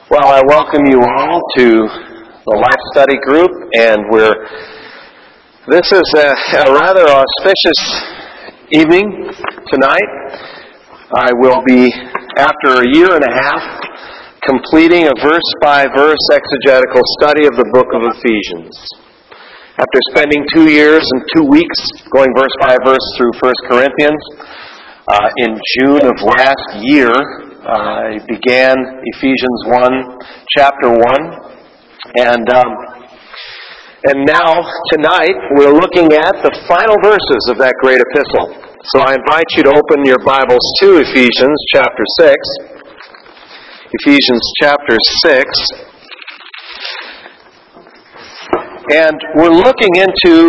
Well, I welcome you all to the Life Study Group, and this is a rather auspicious evening tonight. I will be, after a year and a half, completing a verse-by-verse exegetical study of the book of Ephesians. After spending 2 years and 2 weeks going verse by verse through 1 Corinthians, in June of last year, I began Ephesians 1, chapter 1, and now, tonight, we're looking at the final verses of that great epistle. So I invite you to open your Bibles to Ephesians chapter 6. Ephesians chapter 6. And we're looking into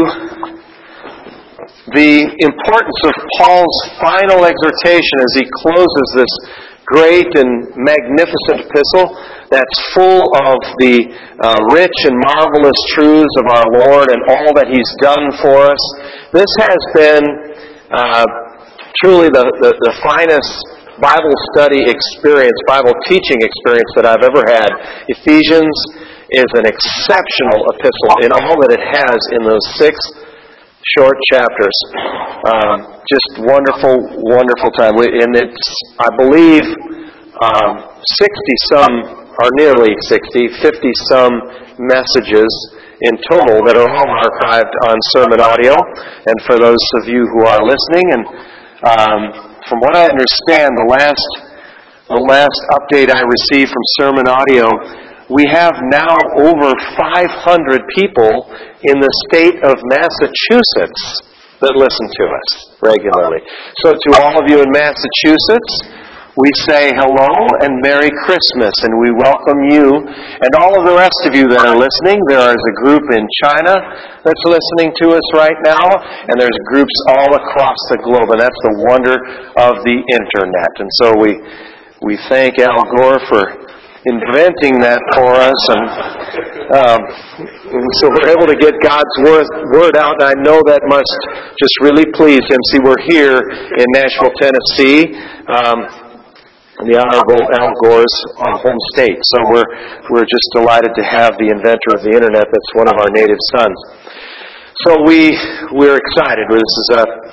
the importance of Paul's final exhortation as he closes this great and magnificent epistle that's full of the rich and marvelous truths of our Lord and all that He's done for us. This has been truly the finest Bible study experience, Bible teaching experience that I've ever had. Ephesians is an exceptional epistle in all that it has in those 6 short chapters. Just wonderful, wonderful time. And it's, I believe, 60-some, or nearly 60, 50-some messages in total that are all archived on sermon audio. And for those of you who are listening, and from what I understand, the last update I received from sermon audio, we have now over 500 people in the state of Massachusetts that listen to us regularly. So to all of you in Massachusetts, we say hello and Merry Christmas, and we welcome you and all of the rest of you that are listening. There is a group in China that's listening to us right now, and there's groups all across the globe, and that's the wonder of the Internet. And so we thank Al Gore for inventing that for us, and so we're able to get God's word out, and I know that must just really please Him. See, we're here in Nashville, Tennessee, the Honorable Al Gore's home state, so we're just delighted to have the inventor of the Internet that's one of our native sons. So we're excited. This is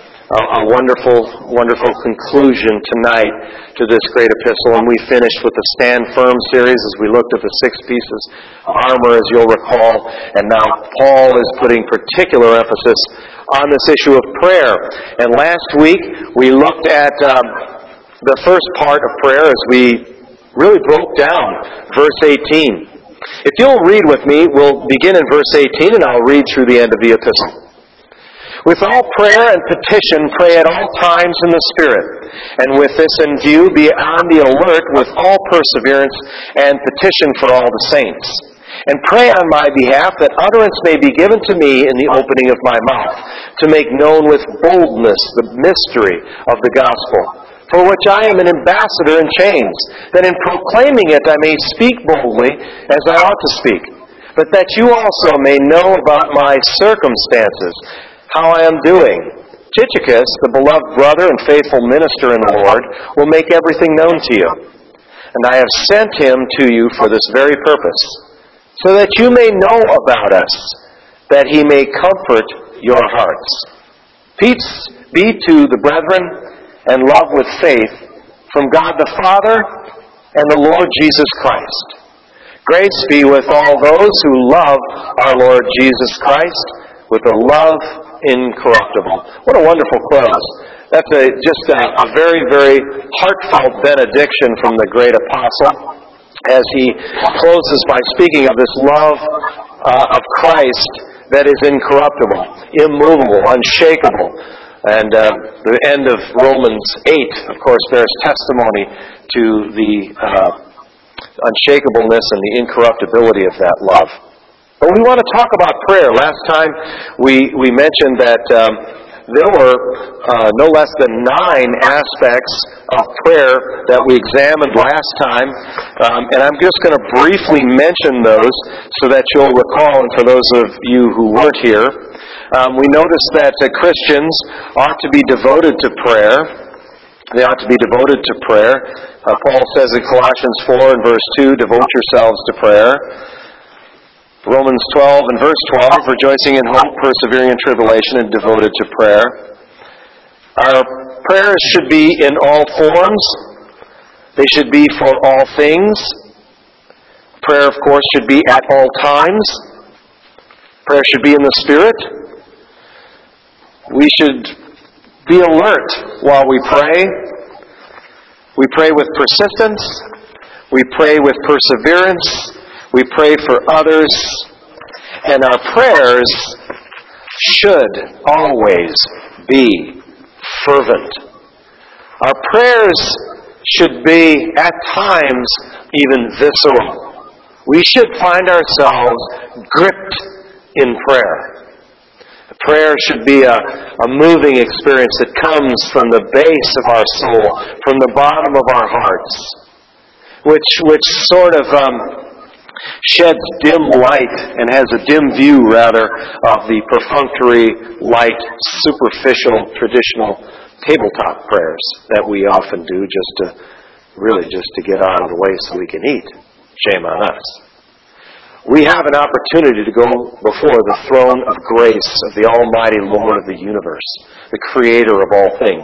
a wonderful, wonderful conclusion tonight to this great epistle. And we finished with the Stand Firm series as we looked at the 6 pieces of armor, as you'll recall. And now Paul is putting particular emphasis on this issue of prayer. And last week we looked at the first part of prayer as we really broke down verse 18. If you'll read with me, we'll begin in verse 18 and I'll read through the end of the epistle. With all prayer and petition, pray at all times in the Spirit, and with this in view, be on the alert with all perseverance and petition for all the saints. And pray on my behalf that utterance may be given to me in the opening of my mouth, to make known with boldness the mystery of the gospel, for which I am an ambassador in chains, that in proclaiming it I may speak boldly as I ought to speak, but that you also may know about my circumstances, how I am doing. Tychicus, the beloved brother and faithful minister in the Lord, will make everything known to you. And I have sent him to you for this very purpose, so that you may know about us, that he may comfort your hearts. Peace be to the brethren, and love with faith, from God the Father and the Lord Jesus Christ. Grace be with all those who love our Lord Jesus Christ, with a love incorruptible. What a wonderful close. That's just a very, very heartfelt benediction from the great apostle as he closes by speaking of this love of Christ that is incorruptible, immovable, unshakable. And the end of Romans 8, of course, bears testimony to the unshakableness and the incorruptibility of that love. But we want to talk about prayer. Last time we mentioned that there were no less than 9 aspects of prayer that we examined last time. And I'm just going to briefly mention those so that you'll recall, and for those of you who weren't here, we noticed that Christians ought to be devoted to prayer. They ought to be devoted to prayer. Paul says in Colossians 4 and verse 2, devote yourselves to prayer. Romans 12 and verse 12, rejoicing in hope, persevering in tribulation, and devoted to prayer. Our prayers should be in all forms. They should be for all things. Prayer, of course, should be at all times. Prayer should be in the Spirit. We should be alert while we pray. We pray with persistence. We pray with perseverance. We pray for others. And our prayers should always be fervent. Our prayers should be, at times, even visceral. We should find ourselves gripped in prayer. Prayer should be a moving experience that comes from the base of our soul, from the bottom of our hearts, which sort of sheds dim light and has a dim view, rather, of the perfunctory, light, superficial, traditional tabletop prayers that we often do just to get out of the way so we can eat. Shame on us. We have an opportunity to go before the throne of grace of the Almighty Lord of the universe, the Creator of all things,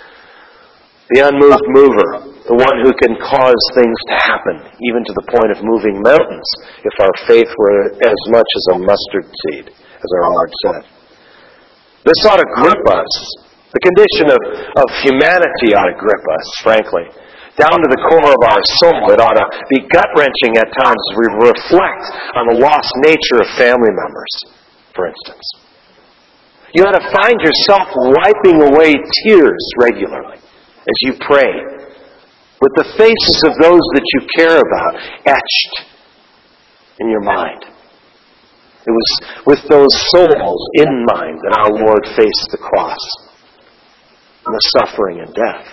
the unmoved mover, the one who can cause things to happen, even to the point of moving mountains, if our faith were as much as a mustard seed, as our Lord said. This ought to grip us. The condition of humanity ought to grip us, frankly. Down to the core of our soul. It ought to be gut-wrenching at times as we reflect on the lost nature of family members, for instance. You ought to find yourself wiping away tears regularly as you pray, with the faces of those that you care about etched in your mind. It was with those souls in mind that our Lord faced the cross and the suffering and death.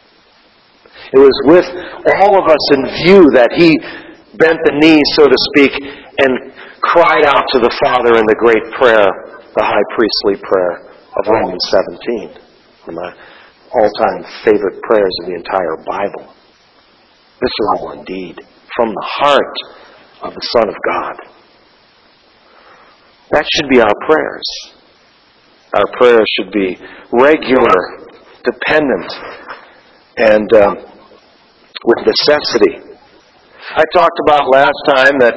It was with all of us in view that He bent the knee, so to speak, and cried out to the Father in the great prayer, the high priestly prayer of Romans 17, one of my all-time favorite prayers of the entire Bible. Visceral indeed, from the heart of the Son of God. That should be our prayers. Our prayers should be regular, dependent, and with necessity. I talked about last time that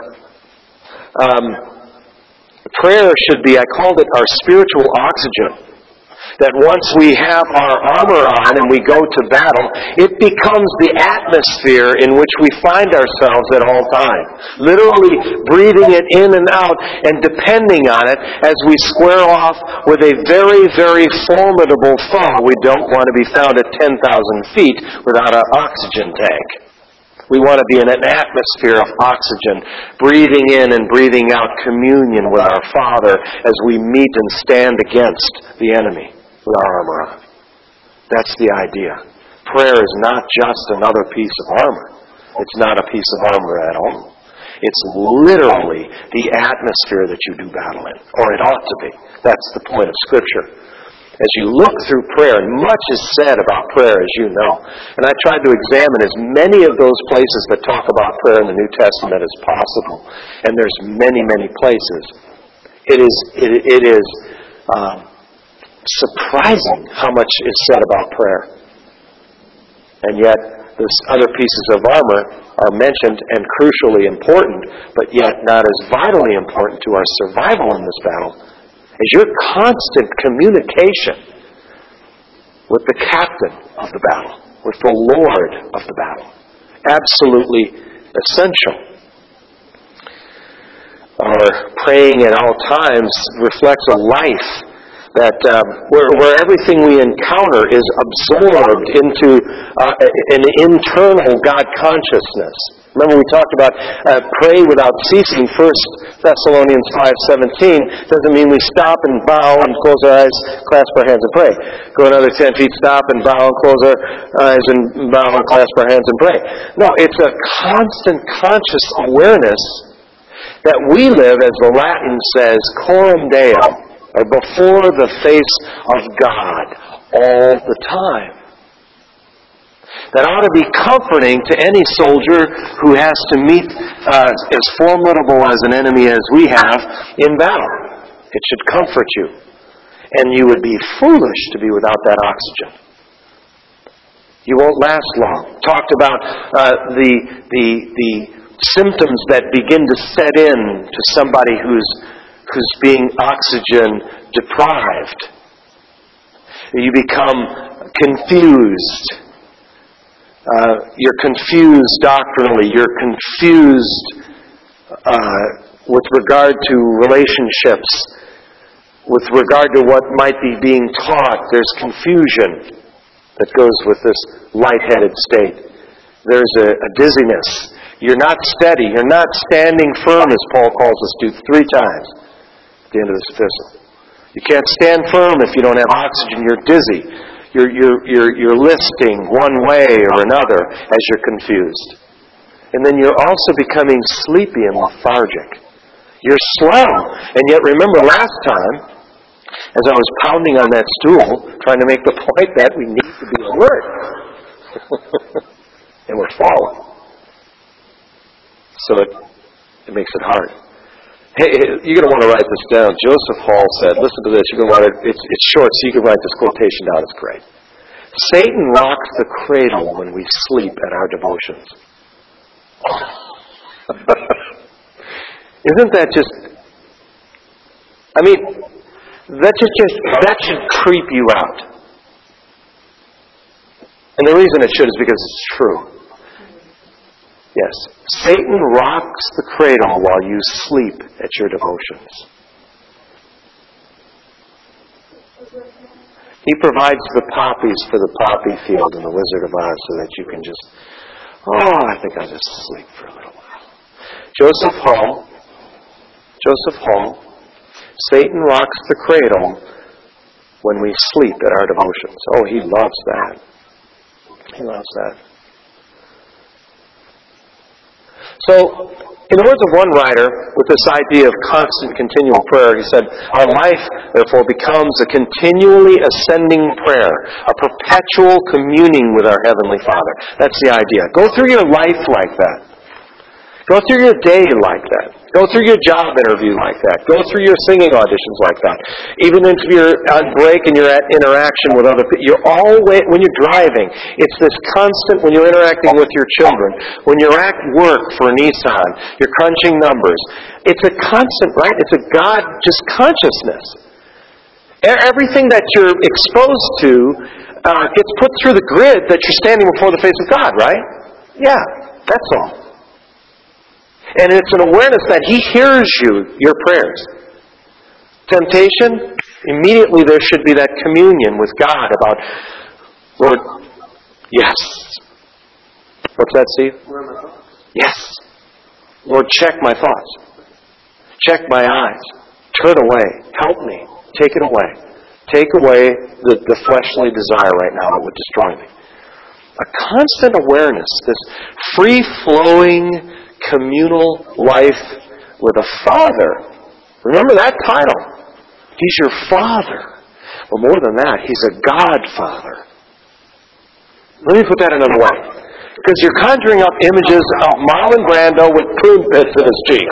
prayer should be, I called it our spiritual oxygen. That once we have our armor on and we go to battle, it becomes the atmosphere in which we find ourselves at all times. Literally breathing it in and out and depending on it as we square off with a very, very formidable foe. We don't want to be found at 10,000 feet without an oxygen tank. We want to be in an atmosphere of oxygen, breathing in and breathing out communion with our Father as we meet and stand against the enemy with our armor on. That's the idea. Prayer is not just another piece of armor. It's not a piece of armor at all. It's literally the atmosphere that you do battle in, or it ought to be. That's the point of Scripture. As you look through prayer, and much is said about prayer, as you know, and I tried to examine as many of those places that talk about prayer in the New Testament as possible, and there's many, many places. It is surprising how much is said about prayer. And yet, those other pieces of armor are mentioned and crucially important, but yet not as vitally important to our survival in this battle as your constant communication with the captain of the battle, with the Lord of the battle. Absolutely essential. Our praying at all times reflects a life that where everything we encounter is absorbed into an internal God consciousness. Remember we talked about pray without ceasing. 1 Thessalonians 5:17 doesn't mean we stop and bow and close our eyes, clasp our hands and pray. Go another 10 feet, stop and bow and close our eyes and bow and clasp our hands and pray. No, it's a constant conscious awareness that we live, as the Latin says, coram Deo, or before the face of God all the time. that ought to be comforting to any soldier who has to meet as formidable as an enemy as we have in battle. It should comfort you. And you would be foolish to be without that oxygen. You won't last long. Talked about the symptoms that begin to set in to somebody who's being oxygen deprived. You become confused. You're confused doctrinally. You're confused with regard to relationships. With regard to what might be being taught, there's confusion that goes with this lightheaded state. There's a dizziness. You're not steady. You're not standing firm, as Paul calls us to 3 times at the end of this epistle. You can't stand firm if you don't have oxygen. You're dizzy. You're listing one way or another as you're confused. And then you're also becoming sleepy and lethargic. You're slow. And yet remember last time, as I was pounding on that stool, trying to make the point that we need to be alert. And we're falling. So it makes it hard. Hey, you're going to want to write this down. Joseph Hall said, listen to this, you're going to want to, it's short, so you can write this quotation down. It's great. Satan rocks the cradle when we sleep at our devotions. Isn't that just, I mean, that should creep you out. And the reason it should is because it's true. Yes. Satan rocks the cradle while you sleep at your devotions. He provides the poppies for the poppy field in The Wizard of Oz so that you can just, I think I'll just sleep for a little while. Joseph Hall, Satan rocks the cradle when we sleep at our devotions. Oh, he loves that. He loves that. So, in the words of one writer, with this idea of constant, continual prayer, he said, our life, therefore, becomes a continually ascending prayer, a perpetual communing with our Heavenly Father. That's the idea. Go through your life like that. Go through your day like that. Go through your job interview like that. Go through your singing auditions like that. Even if you're on break and you're at interaction with other people, you're always, when you're driving, it's this constant, when you're interacting with your children, when you're at work for Nissan, you're crunching numbers. It's a constant, right? It's a God, just consciousness. Everything that you're exposed to gets put through the grid that you're standing before the face of God, right? Yeah, that's all. And it's an awareness that He hears your prayers. Temptation, immediately there should be that communion with God about, Lord, yes. What's that, Steve? Yes. Lord, check my thoughts. Check my eyes. Turn away. Help me. Take it away. Take away the fleshly desire right now that would destroy me. A constant awareness, this free-flowing, communal life with a Father. Remember that title. He's your Father. But more than that, He's a God-Father. Let me put that another way. Because you're conjuring up images of Marlon Brando with prune pits in his cheeks.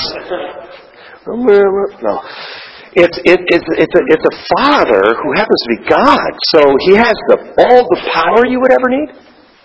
No. It's a Father who happens to be God. So He has all the power you would ever need.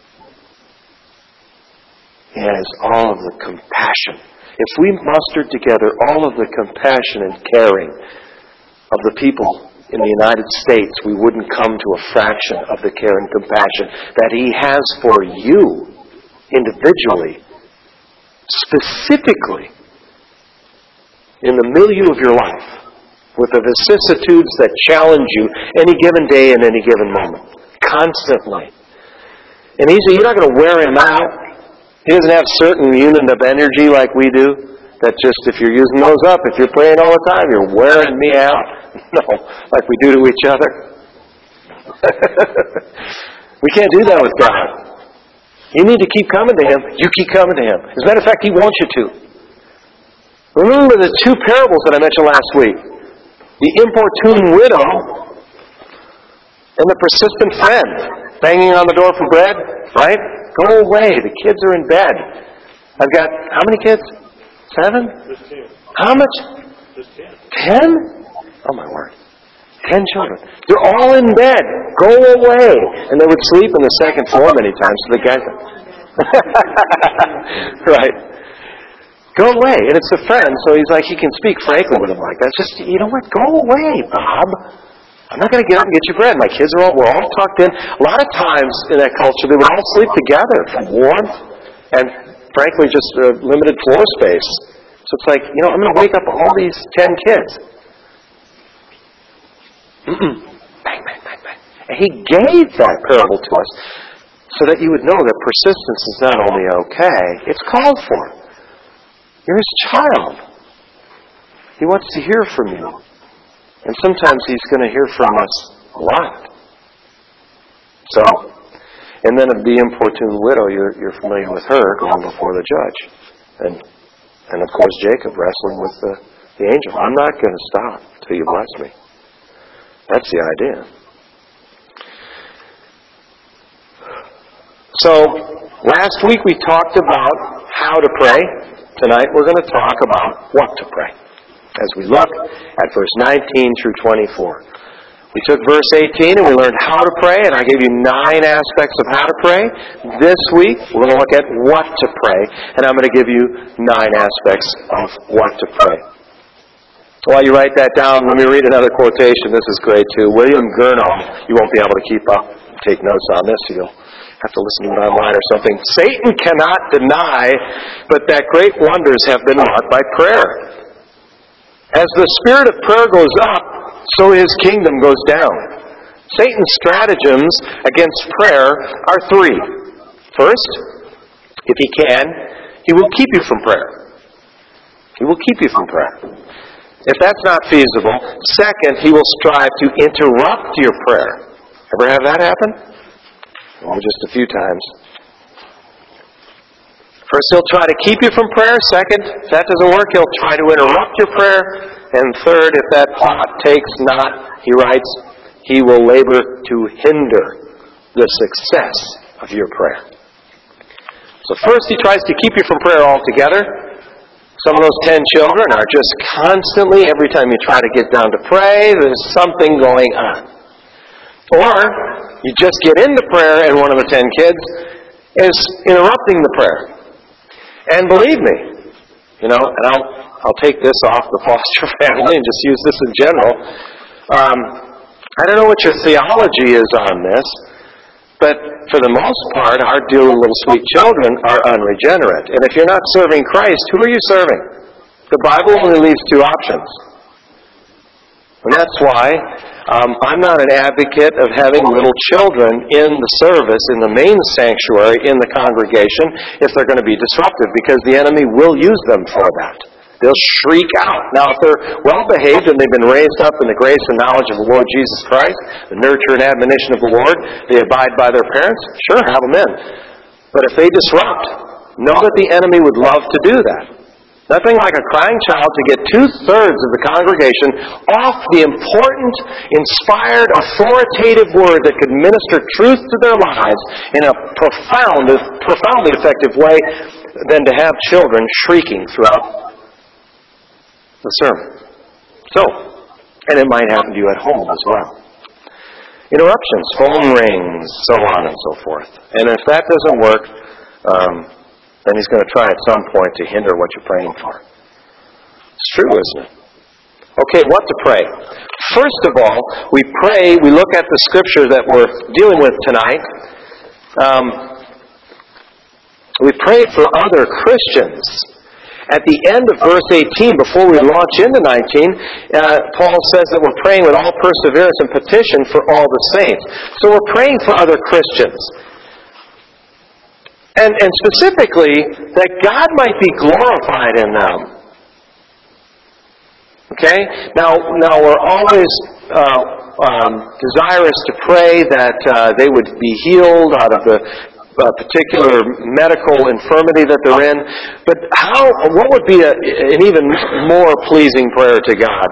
He has all of the compassion. If we mustered together all of the compassion and caring of the people in the United States, we wouldn't come to a fraction of the care and compassion that He has for you individually, specifically in the milieu of your life, with the vicissitudes that challenge you any given day and any given moment, constantly. And you're not going to wear Him out. He doesn't have certain unit of energy like we do, that just if you're using those up, if you're praying all the time, you're wearing me out. No, like we do to each other. We can't do that with God. You need to keep coming to Him. You keep coming to Him. As a matter of fact, He wants you to. Remember the 2 parables that I mentioned last week. The importune widow and the persistent friend banging on the door for bread, right? Go away. The kids are in bed. I've got, how many kids? 7? Just 10. How much? Just 10. 10? Oh, my word. 10 children. They're all in bed. Go away. And they would sleep on the second floor many times. So the guys, right. Go away. And it's a friend, so he's like, he can speak frankly with him like that. Just, you know what? Go away, Bob. I'm not going to get up and get you bread. My kids we're all tucked in. A lot of times in that culture, they would all sleep together for warmth and, frankly, just limited floor space. So it's like, I'm going to wake up all these 10 kids. Bang, bang, bang, bang. And he gave that parable to us so that you would know that persistence is not only okay, it's called for. You're his child. He wants to hear from you. And sometimes he's going to hear from us a lot. So, and then of the importune widow, you're familiar with her going before the judge. And of course Jacob wrestling with the angel. I'm not going to stop till you bless me. That's the idea. So, last week we talked about how to pray. Tonight we're going to talk about what to pray as we look at verse 19 through 24. We took verse 18 and we learned how to pray, and I gave you 9 aspects of how to pray. This week we're going to look at what to pray, and I'm going to give you 9 aspects of what to pray. While you write that down, let me read another quotation. This is great too. William Gurnall. You won't be able to keep up, take notes on this. You'll have to listen to it online or something. Satan cannot deny but that great wonders have been wrought by prayer. As the spirit of prayer goes up, so his kingdom goes down. Satan's stratagems against prayer are 3. First, if he can, he will keep you from prayer. He will keep you from prayer. If that's not feasible, second, he will strive to interrupt your prayer. Ever have that happen? Well, just a few times. First, he'll try to keep you from prayer. Second, if that doesn't work, he'll try to interrupt your prayer. And third, if that plot takes not, he writes, he will labor to hinder the success of your prayer. So first, he tries to keep you from prayer altogether. Some of those 10 children are just constantly, every time you try to get down to pray, there's something going on. Or, you just get into prayer and one of the 10 kids is interrupting the prayer. And believe me, and I'll take this off the foster family and just use this in general. I don't know what your theology is on this, but for the most part, our dear little sweet children are unregenerate. And if you're not serving Christ, who are you serving? The Bible only leaves 2 options. And that's why I'm not an advocate of having little children in the service, in the main sanctuary, in the congregation, if they're going to be disruptive, because the enemy will use them for that. They'll shriek out. Now, if they're well-behaved and they've been raised up in the grace and knowledge of the Lord Jesus Christ, the nurture and admonition of the Lord, they abide by their parents, sure, have them in. But if they disrupt, know that the enemy would love to do that. Nothing like a crying child to get 2/3 of the congregation off the important, inspired, authoritative word that could minister truth to their lives in a profoundly effective way than to have children shrieking throughout the sermon. So, and it might happen to you at home as well. Interruptions, phone rings, so on and so forth. And if that doesn't work, then he's going to try at some point to hinder what you're praying for. It's true, isn't it? Okay, what to pray? First of all, we look at the scripture that we're dealing with tonight. We pray for other Christians. At the end of verse 18, before we launch into 19, Paul says that we're praying with all perseverance and petition for all the saints. So we're praying for other Christians. And specifically, that God might be glorified in them. Okay? Now we're always desirous to pray that they would be healed out of the particular medical infirmity that they're in. But what would be an even more pleasing prayer to God?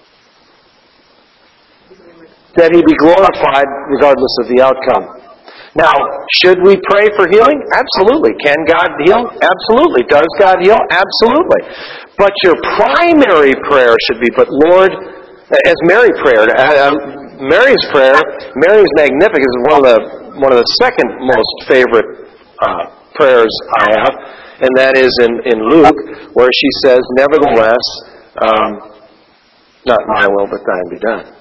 That He be glorified regardless of the outcome. Now, should we pray for healing? Absolutely. Can God heal? Absolutely. Does God heal? Absolutely. But your primary prayer should be, but Lord, as Mary prayed, Mary's prayer, Mary's Magnificat is one of the second most favorite prayers I have, and that is in Luke, where she says, nevertheless, not my will, but thine be done.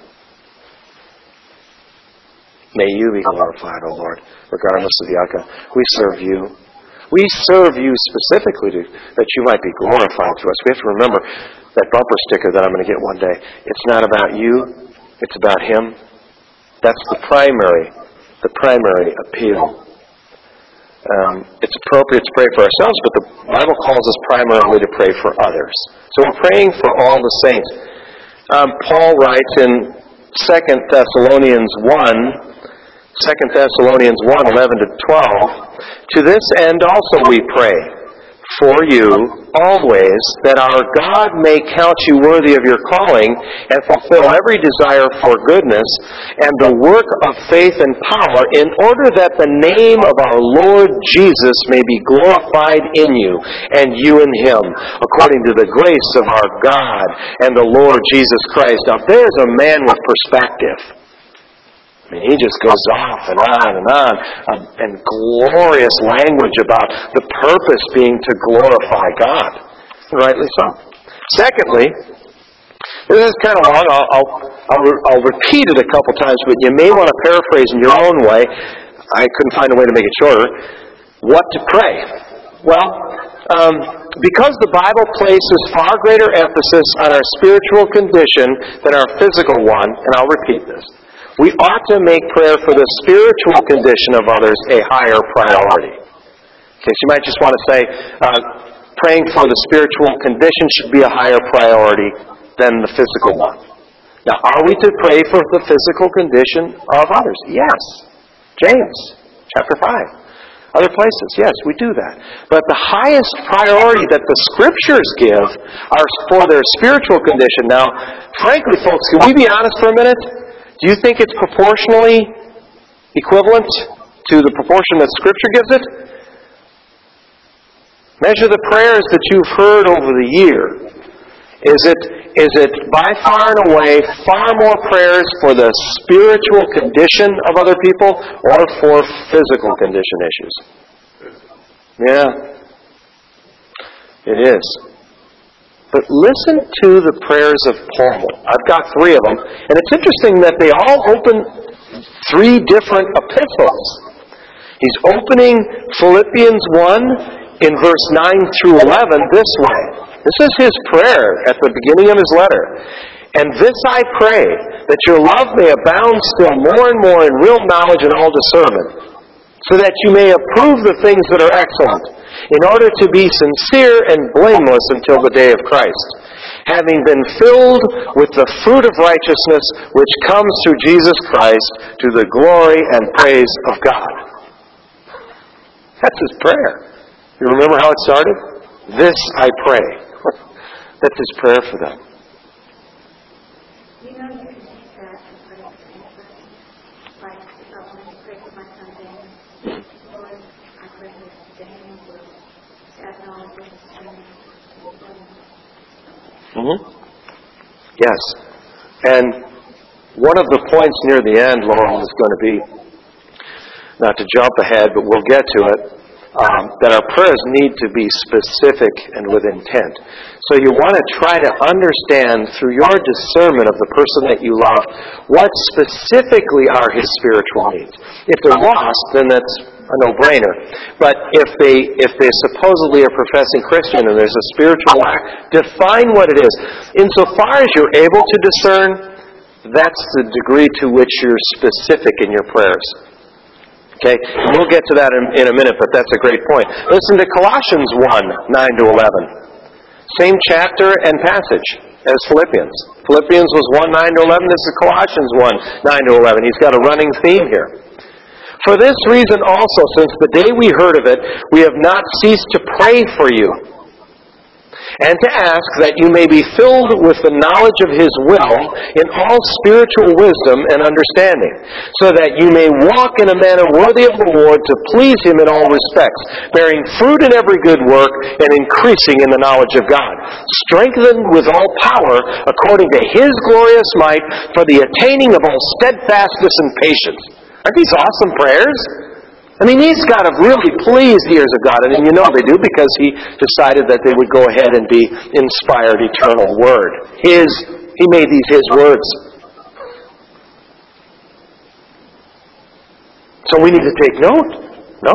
May you be glorified, O Lord, regardless of the outcome. We serve you. We serve you specifically that you might be glorified through us. We have to remember that bumper sticker that I'm going to get one day. It's not about you. It's about Him. That's the primary appeal. It's appropriate to pray for ourselves, but the Bible calls us primarily to pray for others. So we're praying for all the saints. Paul writes in 2 Thessalonians 1, 11 to 12, to this end also we pray for you always, that our God may count you worthy of your calling and fulfill every desire for goodness and the work of faith and power, in order that the name of our Lord Jesus may be glorified in you and you in Him, according to the grace of our God and the Lord Jesus Christ. Now there's a man with perspective. I mean, he just goes off and on, and glorious language about the purpose being to glorify God. Rightly so. Secondly, this is kind of long. I'll repeat it a couple times, but you may want to paraphrase in your own way. I couldn't find a way to make it shorter. What to pray? Well, because the Bible places far greater emphasis on our spiritual condition than our physical one, and I'll repeat this, we ought to make prayer for the spiritual condition of others a higher priority. Okay, so you might just want to say, praying for the spiritual condition should be a higher priority than the physical one. Now, are we to pray for the physical condition of others? Yes. James, chapter 5. Other places, yes, we do that. But the highest priority that the Scriptures give are for their spiritual condition. Now, frankly, folks, can we be honest for a minute? Do you think it's proportionally equivalent to the proportion that Scripture gives it? Measure the prayers that you've heard over the year. Is it by far and away far more prayers for the spiritual condition of other people or for physical condition issues? Yeah, it is. But listen to the prayers of Paul. I've got 3 of them. And it's interesting that they all open 3 different epistles. He's opening Philippians 1 in verse 9 through 11 this way. This is his prayer at the beginning of his letter. And this I pray, that your love may abound still more and more in real knowledge and all discernment, so that you may approve the things that are excellent, in order to be sincere and blameless until the day of Christ, having been filled with the fruit of righteousness which comes through Jesus Christ to the glory and praise of God. That's his prayer. You remember how it started? This I pray. That's his prayer for them. You know you can take that and put it in like when you pray for my son Daniel. Lord, I pray that Daniel will have knowledge of his training. Yes. And one of the points near the end, Laurel, is going to be, not to jump ahead, but we'll get to it, that our prayers need to be specific and with intent. So you want to try to understand through your discernment of the person that you love what specifically are his spiritual needs. If they're lost, then that's a no-brainer. But if they supposedly are professing Christian and there's a spiritual lack, define what it is. Insofar as you're able to discern, that's the degree to which you're specific in your prayers. Okay, we'll get to that in a minute, but that's a great point. Listen to Colossians 1, 9 to 11. Same chapter and passage as Philippians. Philippians was 1, 9 to 11. This is Colossians 1, 9 to 11. He's got a running theme here. For this reason also, since the day we heard of it, we have not ceased to pray for you. and to ask that you may be filled with the knowledge of His will in all spiritual wisdom and understanding, so that you may walk in a manner worthy of the Lord to please Him in all respects, bearing fruit in every good work and increasing in the knowledge of God, strengthened with all power according to His glorious might for the attaining of all steadfastness and patience. Aren't these awesome prayers? I mean, these got to really please the ears of God, and you know they do because He decided that they would go ahead and be inspired eternal Word. He made these His words. So we need to take note, no?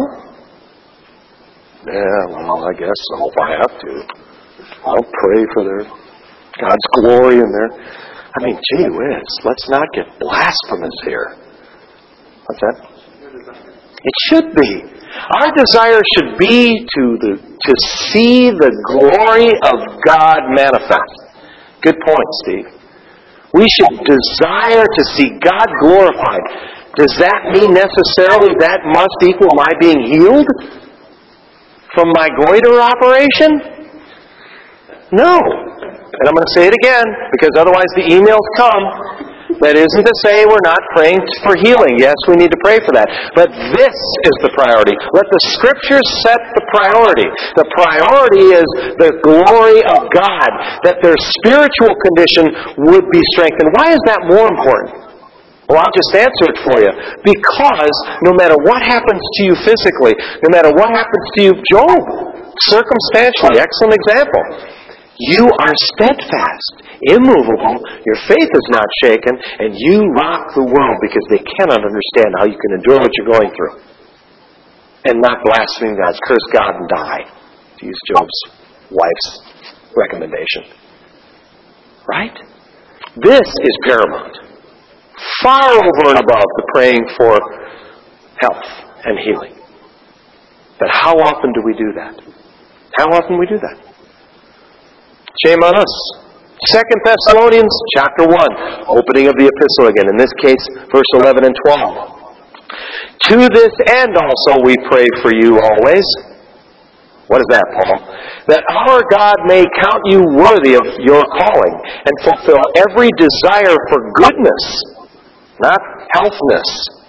Yeah, well, I guess so if I have to. I'll pray for God's glory in there. I mean, gee whiz, let's not get blasphemous here. What's that? It should be. Our desire should be to see the glory of God manifest. Good point, Steve. We should desire to see God glorified. Does that mean necessarily that must equal my being healed from my goiter operation? No. And I'm going to say it again, because otherwise the emails come. That isn't to say we're not praying for healing. Yes, we need to pray for that. But this is the priority. Let the Scriptures set the priority. The priority is the glory of God, that their spiritual condition would be strengthened. Why is that more important? Well, I'll just answer it for you. Because no matter what happens to you physically, no matter what happens to you, Job, circumstantially, excellent example. You are steadfast, immovable, your faith is not shaken, and you rock the world because they cannot understand how you can endure what you're going through and not blaspheme God, curse God and die, to use Job's wife's recommendation. Right? This is paramount. Far over and above the praying for health and healing. But how often do we do that? How often do we do that? Shame on us. 2 Thessalonians chapter 1, opening of the epistle again. In this case, verse 11 and 12. To this end also we pray for you always. What is that, Paul? That our God may count you worthy of your calling and fulfill every desire for goodness, not healthness,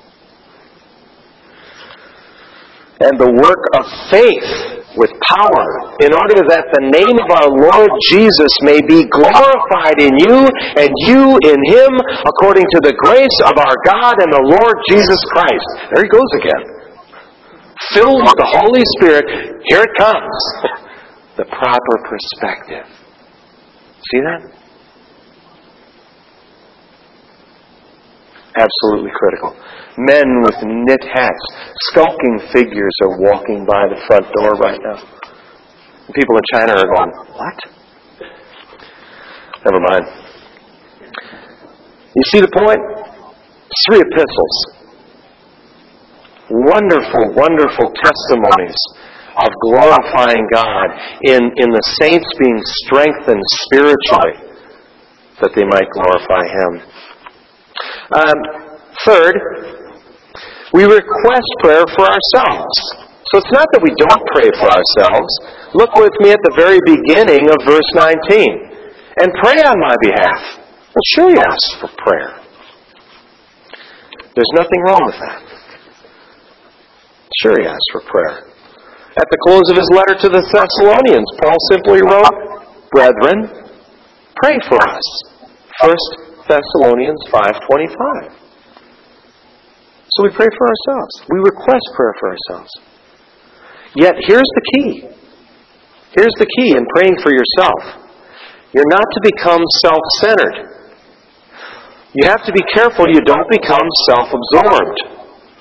and the work of faith with power, in order that the name of our Lord Jesus may be glorified in you and you in Him, according to the grace of our God and the Lord Jesus Christ. There he goes again. Filled with the Holy Spirit, here it comes. The proper perspective. See that? Absolutely critical. Men with knit hats, skulking figures are walking by the front door right now. People in China are going, what? Never mind. You see the point? 3 epistles. Wonderful, wonderful testimonies of glorifying God in the saints being strengthened spiritually that they might glorify Him. Third, we request prayer for ourselves. So it's not that we don't pray for ourselves. Look with me at the very beginning of verse 19. And pray on my behalf. Well, sure he asks for prayer. There's nothing wrong with that. Sure he asks for prayer. At the close of his letter to the Thessalonians, Paul simply wrote, Brethren, pray for us. 1 Thessalonians 5:25. So we pray for ourselves. We request prayer for ourselves. Yet here's the key. Here's the key in praying for yourself. You're not to become self-centered. You have to be careful you don't become self-absorbed.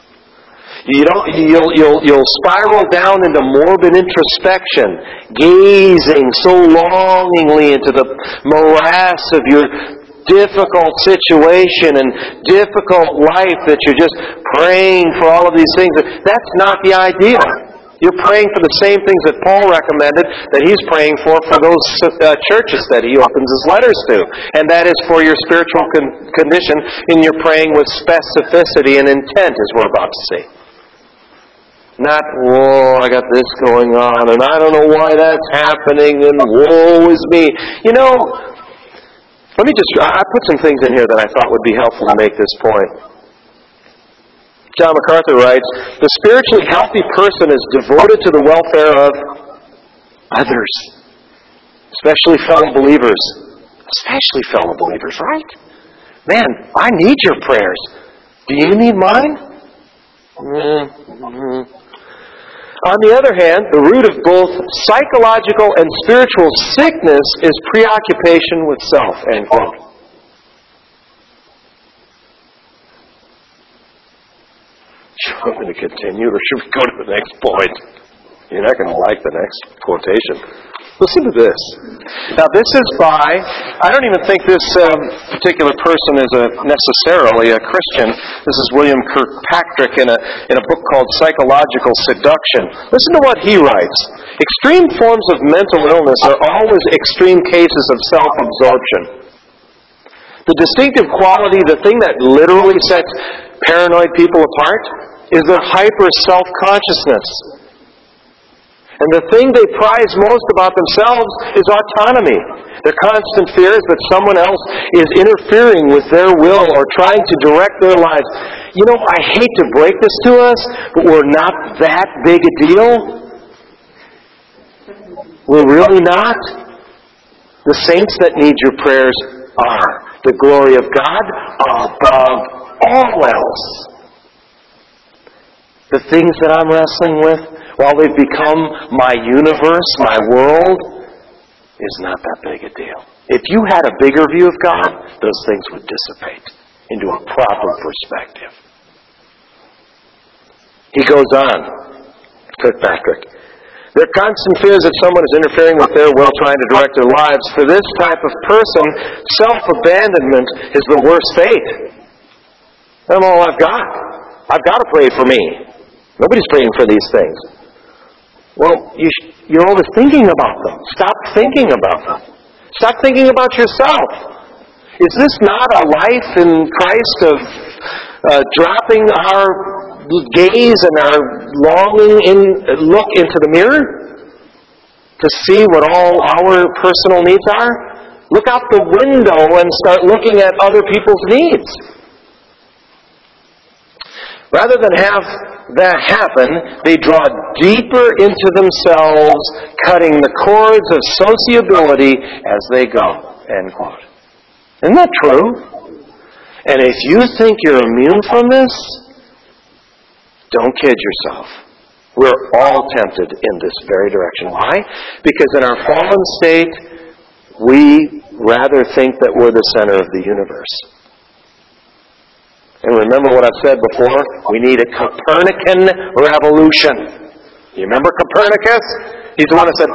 You'll spiral down into morbid introspection, gazing so longingly into the morass of your difficult situation and difficult life that you're just praying for all of these things. That's not the idea. You're praying for the same things that Paul recommended that he's praying for those churches that he opens his letters to. And that is for your spiritual condition, and you're praying with specificity and intent, as we're about to see. Not, whoa, I got this going on, and I don't know why that's happening, and woe is me. Let me I put some things in here that I thought would be helpful to make this point. John MacArthur writes, the spiritually healthy person is devoted to the welfare of others, especially fellow believers. Especially fellow believers, right? Man, I need your prayers. Do you need mine? On the other hand, the root of both psychological and spiritual sickness is preoccupation with self, end quote. Should we want me to continue, or should we go to the next point? You're not going to like the next quotation. Listen to this. Now, this is by, I don't even think this particular person is necessarily a Christian. This is William Kirkpatrick in a book called Psychological Seduction. Listen to what he writes. Extreme forms of mental illness are always extreme cases of self-absorption. The distinctive quality, the thing that literally sets paranoid people apart, is their hyper-self-consciousness. And the thing they prize most about themselves is autonomy. Their constant fear is that someone else is interfering with their will or trying to direct their lives. I hate to break this to us, but we're not that big a deal. We're really not. The saints that need your prayers are the glory of God above all else. The things that I'm wrestling with, while they've become my universe, my world, is not that big a deal. If you had a bigger view of God, those things would dissipate into a proper perspective. He goes on, Kirkpatrick. Their constant fear is that someone is interfering with their will, trying to direct their lives. For this type of person, self-abandonment is the worst fate. That's all I've got. I've got to pray for me. Nobody's praying for these things. Well, you're always thinking about them. Stop thinking about them. Stop thinking about yourself. Is this not a life in Christ of dropping our gaze and our longing look into the mirror to see what all our personal needs are? Look out the window and start looking at other people's needs. Rather than have that happen, they draw deeper into themselves, cutting the cords of sociability as they go. End quote. Isn't that true? And if you think you're immune from this, don't kid yourself. We're all tempted in this very direction. Why? Because in our fallen state, we rather think that we're the center of the universe. And remember what I've said before? We need a Copernican revolution. You remember Copernicus? He's the one that said,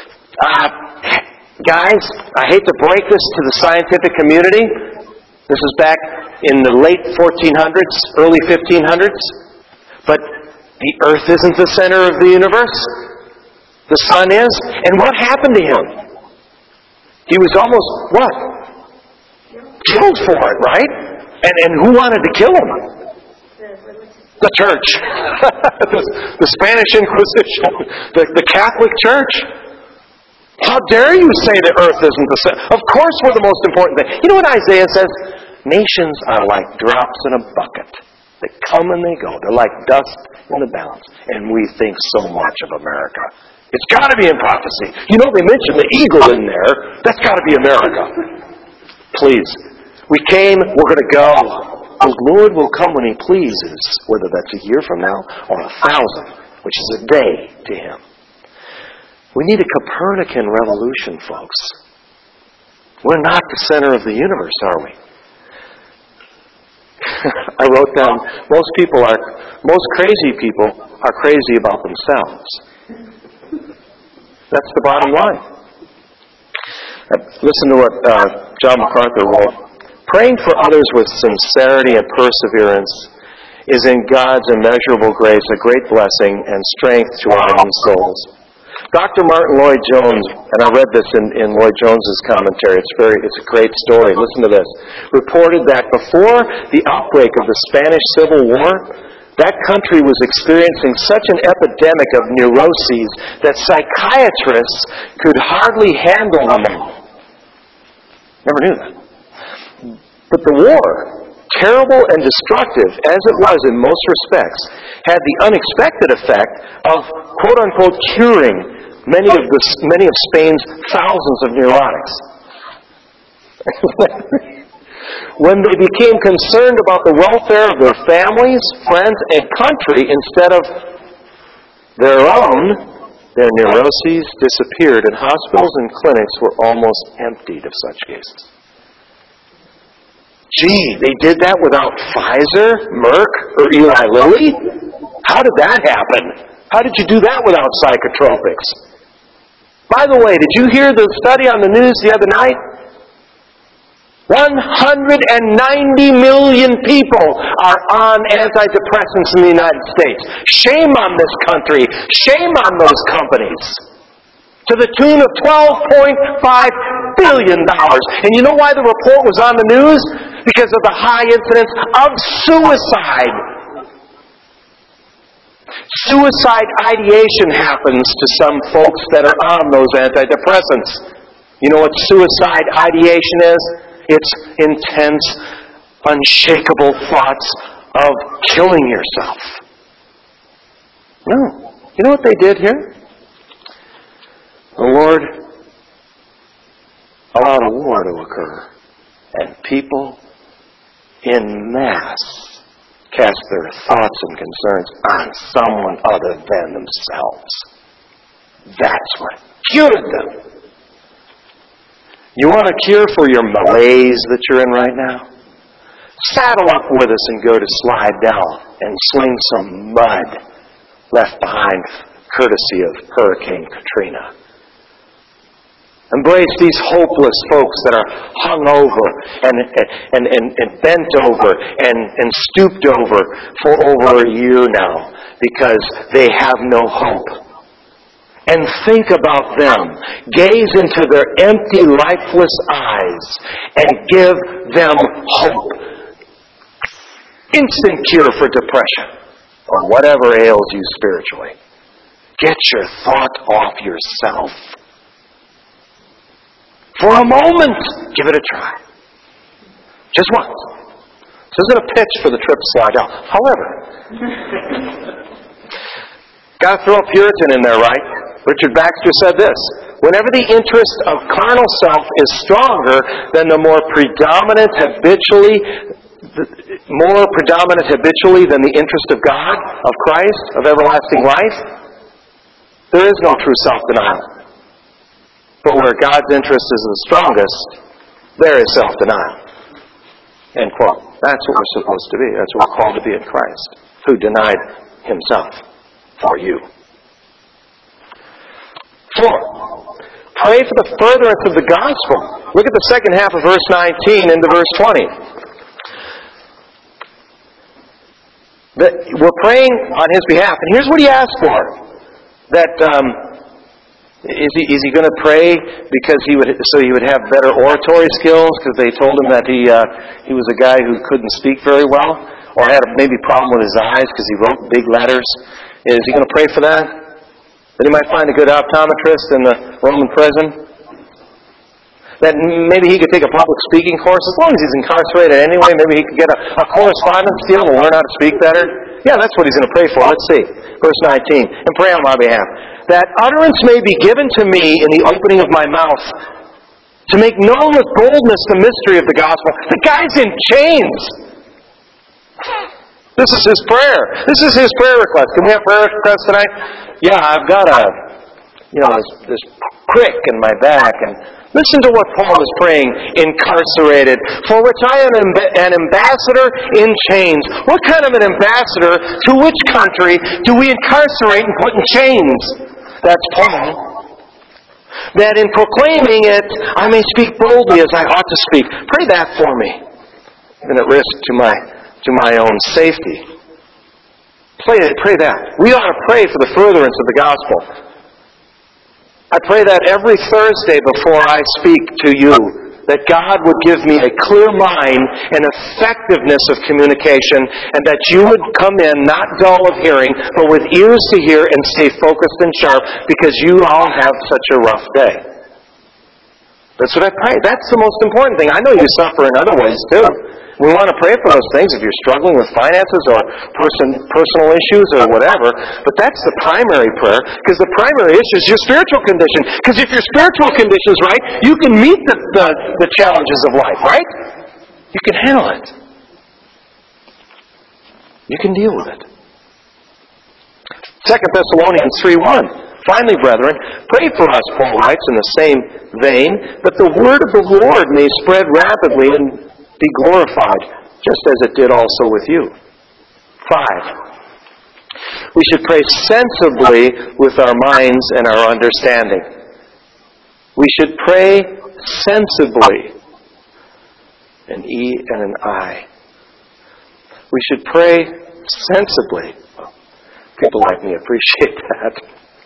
guys, I hate to break this to the scientific community. This is back in the late 1400s, early 1500s. But the earth isn't the center of the universe. The sun is. And what happened to him? He was almost, what? Killed for it, right? And who wanted to kill him? The church. the Spanish Inquisition. The Catholic Church. How dare you say the earth isn't the center? Of course we're the most important thing. You know what Isaiah says? Nations are like drops in a bucket. They come and they go. They're like dust in the balance. And we think so much of America. It's got to be in prophecy. You know, they mentioned the eagle in there. That's got to be America. Please. We came, we're going to go. The Lord will come when He pleases, whether that's a year from now or 1,000, which is a day to Him. We need a Copernican revolution, folks. We're not the center of the universe, are we? I wrote down, most crazy people are crazy about themselves. That's the bottom line. Listen to what John MacArthur wrote. Praying for others with sincerity and perseverance is in God's immeasurable grace a great blessing and strength to our own souls. Dr. Martin Lloyd-Jones, and I read this in Lloyd-Jones's commentary, it's a great story. Listen to this. Reported that before the outbreak of the Spanish Civil War, That country was experiencing such an epidemic of neuroses that psychiatrists could hardly handle them all. Never knew that. But the war, terrible and destructive as it was in most respects, had the unexpected effect of, quote-unquote, curing many of Spain's thousands of neurotics. When they became concerned about the welfare of their families, friends, and country instead of their own, their neuroses disappeared, and hospitals and clinics were almost emptied of such cases. Gee, they did that without Pfizer, Merck, or Eli Lilly? How did that happen? How did you do that without psychotropics? By the way, did you hear the study on the news the other night? 190 million people are on antidepressants in the United States. Shame on this country. Shame on those companies. To the tune of $12.5 billion. And you know why the report was on the news? Because of the high incidence of suicide. Suicide ideation happens to some folks that are on those antidepressants. You know what suicide ideation is? It's intense, unshakable thoughts of killing yourself. No. You know what they did here? The Lord allowed a war to occur, and people en masse cast their thoughts and concerns on someone other than themselves. That's what cured them. You want a cure for your malaise that you're in right now? Saddle up with us and go to Slidell and sling some mud left behind courtesy of Hurricane Katrina. Embrace these hopeless folks that are hung over and bent over and stooped over for over a year now because they have no hope. And think about them. Gaze into their empty, lifeless eyes and give them hope. Instant cure for depression or whatever ails you spiritually. Get your thought off yourself. For a moment, give it a try. Just once. This isn't a pitch for the trip slide out. However, got to throw a Puritan in there, right? President Baxter said this: whenever the interest of carnal self is stronger than the more predominant habitually than the interest of God, of Christ, of everlasting life, there is no true self-denial. But where God's interest is the strongest, there is self-denial. End quote. That's what we're supposed to be. That's what we're called to be in Christ, who denied himself for you. 4. Pray for the furtherance of the gospel. Look at the second half of verse 19 into verse 20. We're praying on his behalf, and here's what he asked for. That is he going to pray because he would have better oratory skills because they told him that he was a guy who couldn't speak very well, or had a maybe problem with his eyes because he wrote big letters? Is he going to pray for that? That he might find a good optometrist in the Roman prison? That maybe he could take a public speaking course, as long as he's incarcerated anyway, maybe he could get a correspondence deal and learn how to speak better? Yeah, that's what he's going to pray for. Let's see. Verse 19. And pray on my behalf. That utterance may be given to me in the opening of my mouth, to make known with boldness the mystery of the gospel. The guy's in chains. This is his prayer. This is his prayer request. Can we have prayer requests tonight? Yeah, I've got this crick in my back. And listen to what Paul is praying, incarcerated, for which I am an ambassador in chains. What kind of an ambassador to which country do we incarcerate and put in chains? That's Paul. That in proclaiming it, I may speak boldly as I ought to speak. Pray that for me. Even at risk to my own safety. Pray that. We ought to pray for the furtherance of the gospel. I pray that every Thursday before I speak to you that God would give me a clear mind and effectiveness of communication, and that you would come in not dull of hearing, but with ears to hear and stay focused and sharp, because you all have such a rough day. That's what I pray. That's the most important thing. I know you suffer in other ways too. We want to pray for those things if you're struggling with finances or personal issues or whatever. But that's the primary prayer, because the primary issue is your spiritual condition. Because if your spiritual condition is right, you can meet the challenges of life, right? You can handle it. You can deal with it. 2 Thessalonians 3:1. Finally, brethren, pray for us, Paul writes in the same vein, that the word of the Lord may spread rapidly and be glorified, just as it did also with you. 5. We should pray sensibly with our minds and our understanding. We should pray sensibly. An E and an I. We should pray sensibly. People like me appreciate that.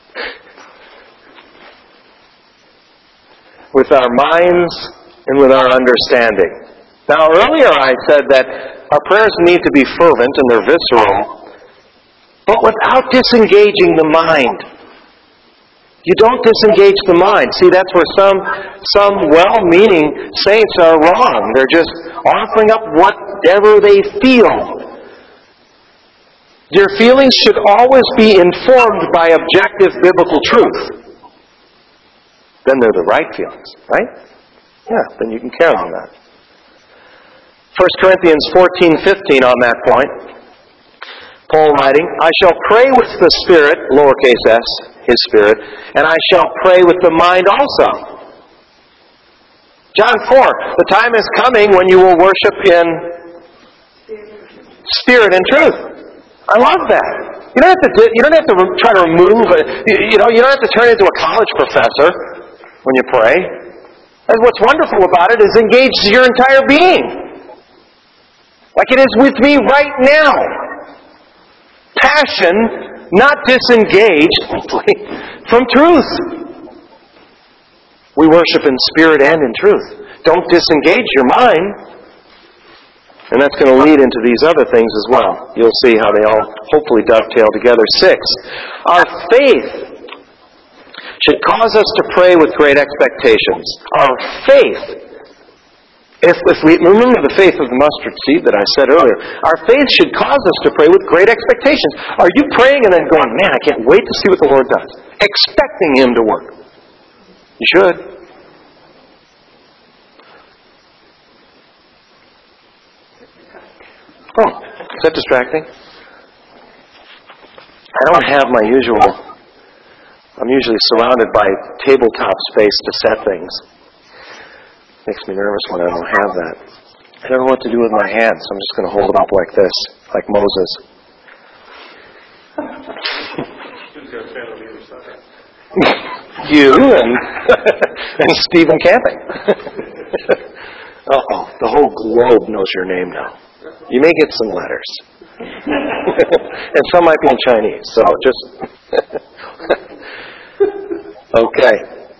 With our minds and with our understanding. Now, earlier I said that our prayers need to be fervent and they're visceral, but without disengaging the mind. You don't disengage the mind. See, that's where some well-meaning saints are wrong. They're just offering up whatever they feel. Your feelings should always be informed by objective biblical truth. Then they're the right feelings, right? Yeah, then you can count on that. 1 Corinthians 14:15 on that point. Paul writing, I shall pray with the Spirit, lowercase s, his Spirit, and I shall pray with the mind also. John 4, the time is coming when you will worship in spirit and truth. I love that. You don't have to try to remove it. You don't have to turn into a college professor when you pray. And what's wonderful about it is engage your entire being. Like it is with me right now. Passion, not disengaged, hopefully, from truth. We worship in spirit and in truth. Don't disengage your mind. And that's going to lead into these other things as well. You'll see how they all hopefully dovetail together. 6. Our faith should cause us to pray with great expectations. Our faith, if we remember the faith of the mustard seed that I said earlier, our faith should cause us to pray with great expectations. Are you praying and then going, man, I can't wait to see what the Lord does? Expecting Him to work. You should. Oh, is that distracting? I don't have my usual... I'm usually surrounded by tabletop space to set things. Makes me nervous when I don't have that. I don't know what to do with my hands, so I'm just going to hold them up like this, like Moses. You and Stephen Camping. Uh-oh, the whole globe knows your name now. You may get some letters. And some might be in Chinese, so just... Okay.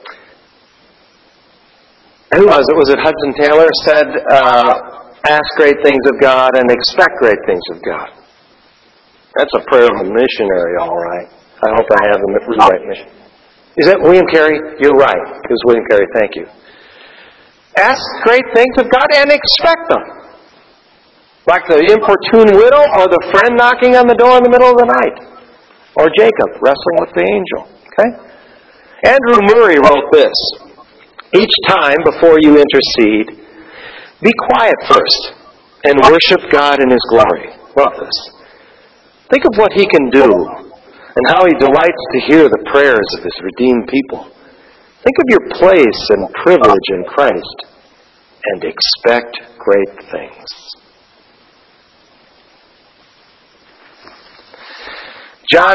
Who was it? Was it Hudson Taylor said, ask great things of God and expect great things of God. That's a prayer of a missionary, all right. I hope I have the right mission. Is that William Carey? You're right. It was William Carey. Thank you. Ask great things of God and expect them. Like the importune widow or the friend knocking on the door in the middle of the night. Or Jacob wrestling with the angel. Okay? Andrew Murray wrote this. Each time before you intercede, be quiet first and worship God in His glory. Love this. Think of what He can do and how He delights to hear the prayers of His redeemed people. Think of your place and privilege in Christ and expect great things. John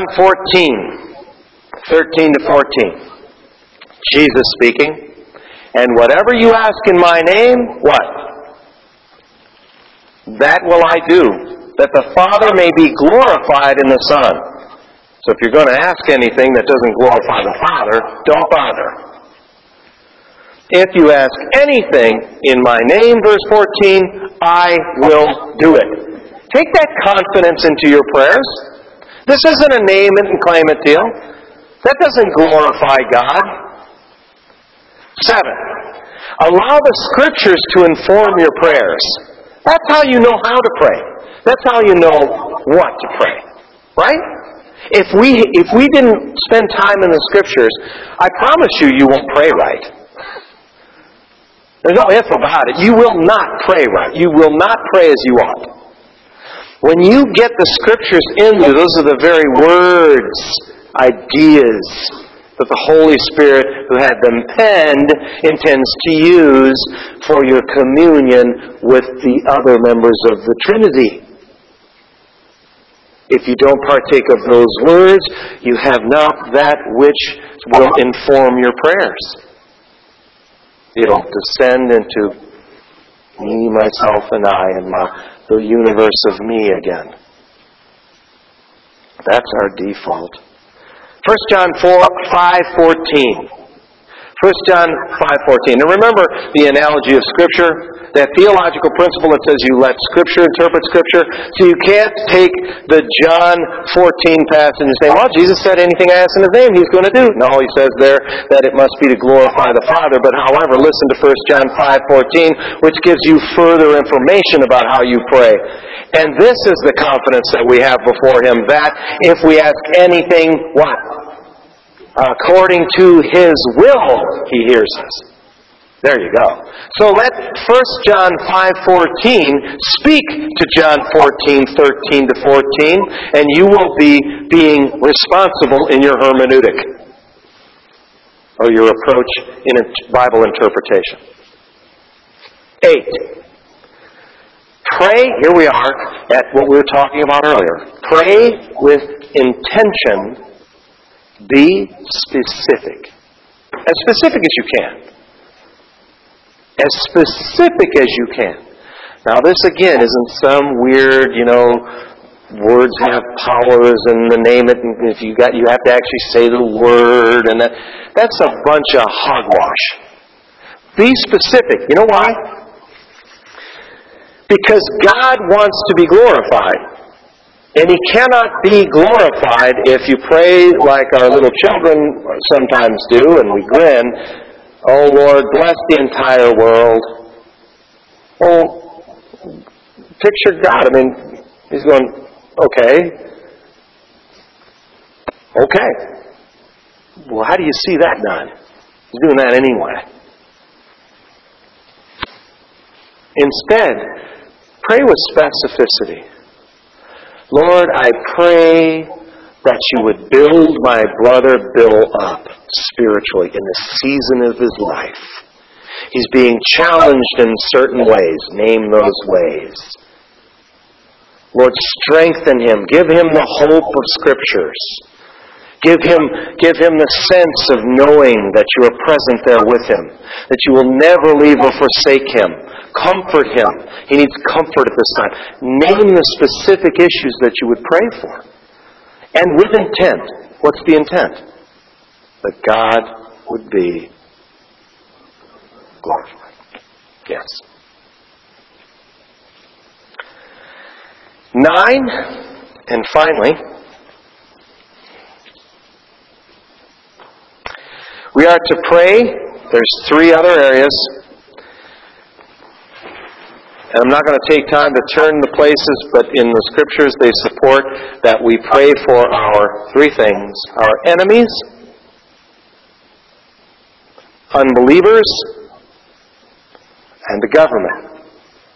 14:13-14. Jesus speaking, and whatever you ask in my name, what? That will I do, that the Father may be glorified in the Son. So if you're going to ask anything that doesn't glorify the Father, don't bother. If you ask anything in my name, verse 14, I will do it. Take that confidence into your prayers. This isn't a name it and claim it deal. That doesn't glorify God. 7. Allow the Scriptures to inform your prayers. That's how you know how to pray. That's how you know what to pray. Right? If we didn't spend time in the Scriptures, I promise you won't pray right. There's no if about it. You will not pray right. You will not pray as you ought. When you get the Scriptures in you, those are the very words, ideas that the Holy Spirit, who had them penned, intends to use for your communion with the other members of the Trinity. If you don't partake of those words, you have not that which will inform your prayers. It'll descend into me, myself, and I, and the universe of me again. That's our default. 1 John 5:14. 1 John 5:14. And remember the analogy of Scripture, that theological principle that says you let Scripture interpret Scripture. So you can't take the John 14 passage and say, well, Jesus said anything I ask in His name, He's going to do. No, He says there that it must be to glorify the Father. But however, listen to 1 John 5:14, which gives you further information about how you pray. And this is the confidence that we have before Him, that if we ask anything, what? According to His will, He hears us. There you go. So let 1 John 5:14 speak to John 14:13 to 14, and you will be being responsible in your hermeneutic, or your approach in Bible interpretation. 8. Pray, here we are at what we were talking about earlier. Pray with intention. Be specific. As specific as you can. As specific as you can. Now this again isn't some weird, words have powers and the name it, and if you have to actually say the word, and that's a bunch of hogwash. Be specific. You know why? Because God wants to be glorified. And He cannot be glorified if you pray like our little children sometimes do, and we grin, oh Lord, bless the entire world. Well, picture God. He's going, okay. Well, how do you see that done? He's doing that anyway. Instead, pray with specificity. Lord, I pray that you would build my brother Bill up spiritually in the season of his life. He's being challenged in certain ways. Name those ways. Lord, strengthen him. Give him the hope of Scriptures. Give him the sense of knowing that you are present there with him, that you will never leave or forsake him. Comfort him. He needs comfort at this time. Name the specific issues that you would pray for. And with intent. What's the intent? That God would be glorified. Yes. 9, and finally, we are to pray. There's 3 other areas. And I'm not going to take time to turn the places, but in the Scriptures they support that we pray for our 3 things. Our enemies, unbelievers, and the government.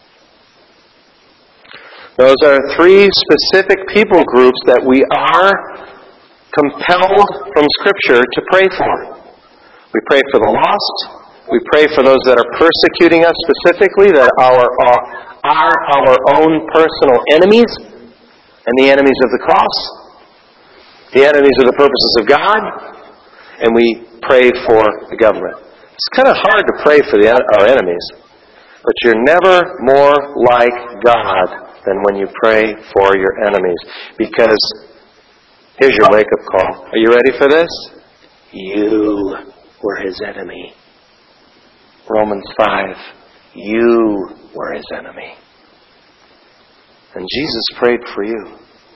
Those are 3 specific people groups that we are compelled from Scripture to pray for. We pray for the lost. We pray for those that are persecuting us specifically, that are our own personal enemies and the enemies of the cross, the enemies of the purposes of God, and we pray for the government. It's kind of hard to pray for our enemies, but you're never more like God than when you pray for your enemies, because here's your wake-up call. Are you ready for this? You were His enemy. Romans 5, you were his enemy. And Jesus prayed for you.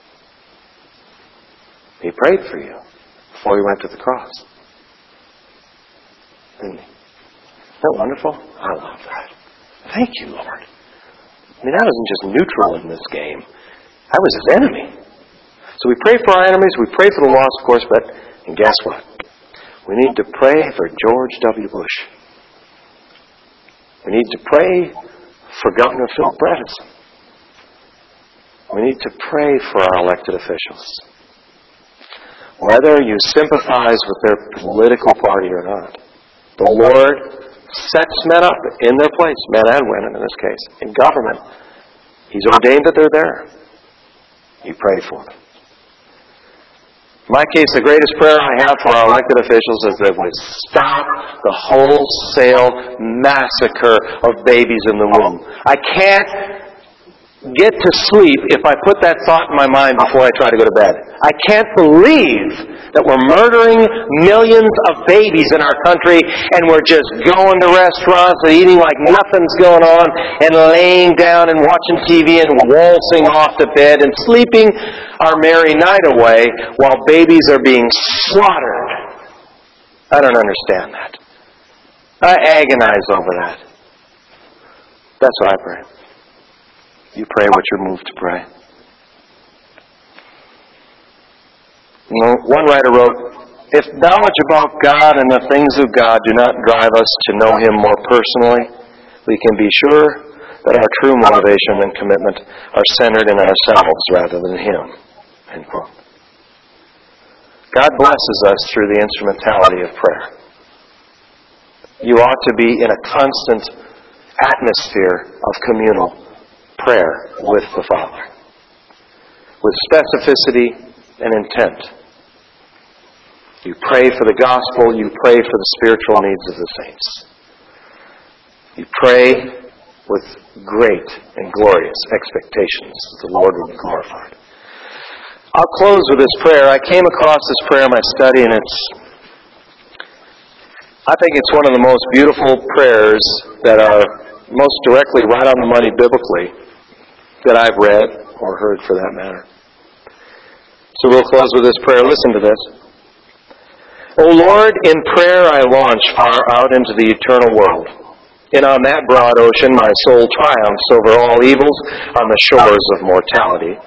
He prayed for you before he went to the cross. Didn't he? Isn't that wonderful? I love that. Thank you, Lord. I mean, I wasn't just neutral in this game. I was his enemy. So we pray for our enemies, we pray for the lost, of course, and guess what? We need to pray for George W. Bush. We need to pray for Governor Phil Bredesen. We need to pray for our elected officials. Whether you sympathize with their political party or not, the Lord sets men up in their place, men and women in this case, in government. He's ordained that they're there. You pray for them. In my case, the greatest prayer I have for our elected officials is that we stop the wholesale massacre of babies in the womb. I can't get to sleep if I put that thought in my mind before I try to go to bed. I can't believe that we're murdering millions of babies in our country and we're just going to restaurants and eating like nothing's going on and laying down and watching TV and waltzing off to bed and sleeping our merry night away while babies are being slaughtered. I don't understand that. I agonize over that. That's what I pray. You pray what you're moved to pray. You know, one writer wrote, if knowledge about God and the things of God do not drive us to know Him more personally, we can be sure that our true motivation and commitment are centered in ourselves rather than Him. End quote. God blesses us through the instrumentality of prayer. You ought to be in a constant atmosphere of communal prayer with the Father, with specificity and intent. You pray for the gospel, you pray for the spiritual needs of the saints. You pray with great and glorious expectations that the Lord will be glorified. I'll close with this prayer. I came across this prayer in my study, and I think it's one of the most beautiful prayers that are most directly right on the money biblically that I've read or heard for that matter. So we'll close with this prayer. Listen to this. O Lord, in prayer I launch far out into the eternal world. And on that broad ocean my soul triumphs over all evils on the shores of mortality.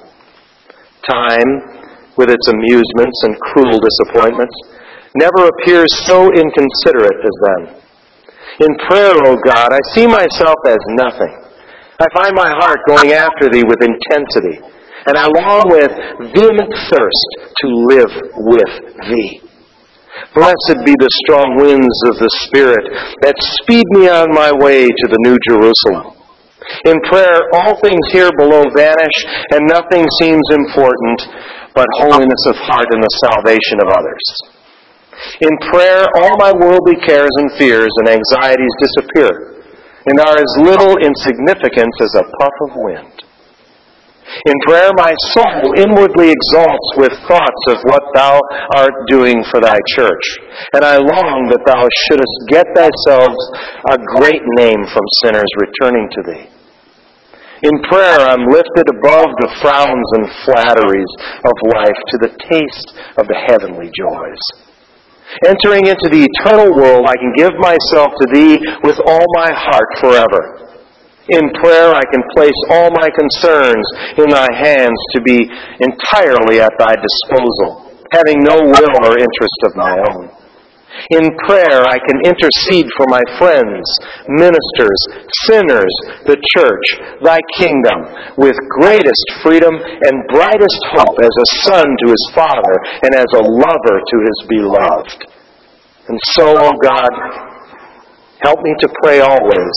Time, with its amusements and cruel disappointments, never appears so inconsiderate as then. In prayer, O God, I see myself as nothing. I find my heart going after Thee with intensity, and I long with vehement thirst to live with Thee. Blessed be the strong winds of the Spirit that speed me on my way to the New Jerusalem. In prayer, all things here below vanish, and nothing seems important but holiness of heart and the salvation of others. In prayer, all my worldly cares and fears and anxieties disappear, and are as little in significance as a puff of wind. In prayer, my soul inwardly exalts with thoughts of what Thou art doing for Thy church, and I long that Thou shouldest get Thyself a great name from sinners returning to Thee. In prayer, I'm lifted above the frowns and flatteries of life to the taste of the heavenly joys. Entering into the eternal world, I can give myself to Thee with all my heart forever. In prayer, I can place all my concerns in Thy hands to be entirely at Thy disposal, having no will or interest of my own. In prayer, I can intercede for my friends, ministers, sinners, the church, Thy kingdom, with greatest freedom and brightest hope as a son to his father and as a lover to his beloved. And so, O God, help me to pray always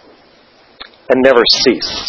and never cease.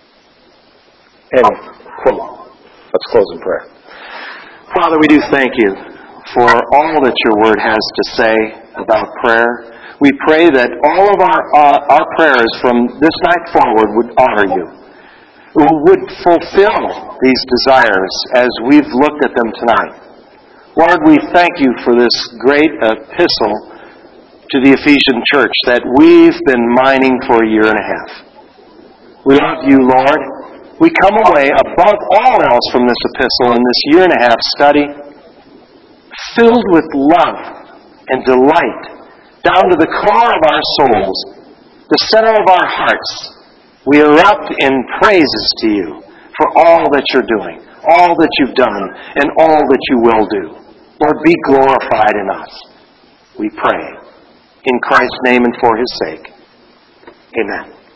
End quote. Let's close in prayer. Father, we do thank You for all that Your Word has to say about prayer. We pray that all of our prayers from this night forward would honor You, would fulfill these desires as we've looked at them tonight. Lord, we thank You for this great epistle to the Ephesian church that we've been mining for a year and a half. We love you, Lord. We come away above all else from this epistle in this year and a half study filled with love and delight down to the core of our souls, the center of our hearts. We erupt in praises to you for all that you're doing, all that you've done, and all that you will do. Lord, be glorified in us, we pray. In Christ's name and for His sake. Amen.